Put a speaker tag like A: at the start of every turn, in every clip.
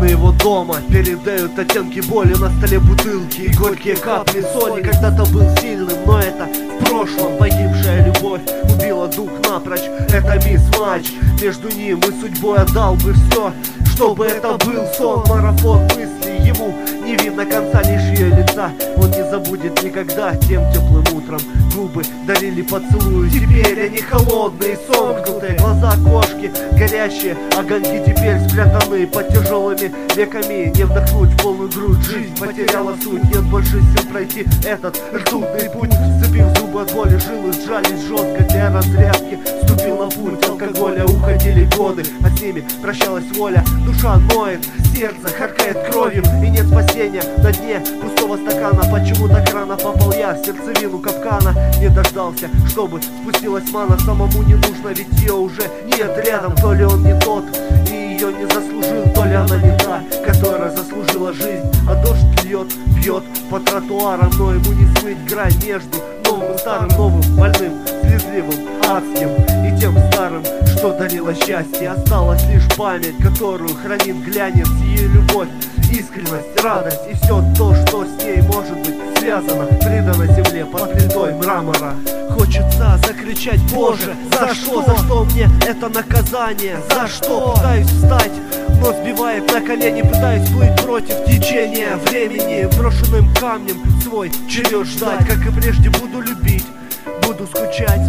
A: его дома передают оттенки боли, на столе бутылки и горькие капли соли. Когда-то был сильным, но это в прошлом. Погибшая любовь убила дух напрочь. Это мисс-матч между ним и судьбой. Отдал бы все, чтобы это был сон. Марафон мыслей, ему не видно конца, лишь ее лица он не забудет никогда. Тем теплым утром губы дарили поцелуи, теперь они холодные, сомкнутые. Глаза кошки горящие, огоньки теперь спрятаны под тяжелыми веками. Не вдохнуть в полную грудь, жизнь потеряла суть. Нет больше сил пройти этот ртутный путь. Сцепив зубы от боли, жилы сжались жестко для разрядки. Ступил на путь алкоголя, уходили годы, а с ними прощалась воля. Душа ноет, сердце харкает кровью, и нет спасения на дне пустого стакана. Почему так рано попал я в сердцевину капкана? Не дождался, чтобы спустилась мана. Самому не нужно, ведь ее уже нет рядом. То ли он не тот и ее не заслужил, то ли она не та, которая заслужила жизнь. А дождь льет, бьет по тротуарам, но ему не смыть грань между новым и старым, новым, больным, слезливым, адским и тем старым, что дарило счастье. Осталась лишь память, которую хранит глянец, ее любовь, искренность, радость и все то, что с ней может быть связано, предано земле под плитой мрамора. Хочется закричать: Боже, за что мне это наказание? За что пытаюсь встать, но сбивает на колени, пытаюсь плыть против течения времени. Брошенным камнем свой черед ждать, как и прежде буду любить, буду скучать,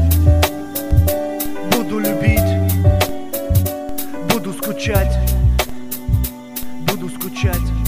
A: буду любить, буду скучать, буду скучать.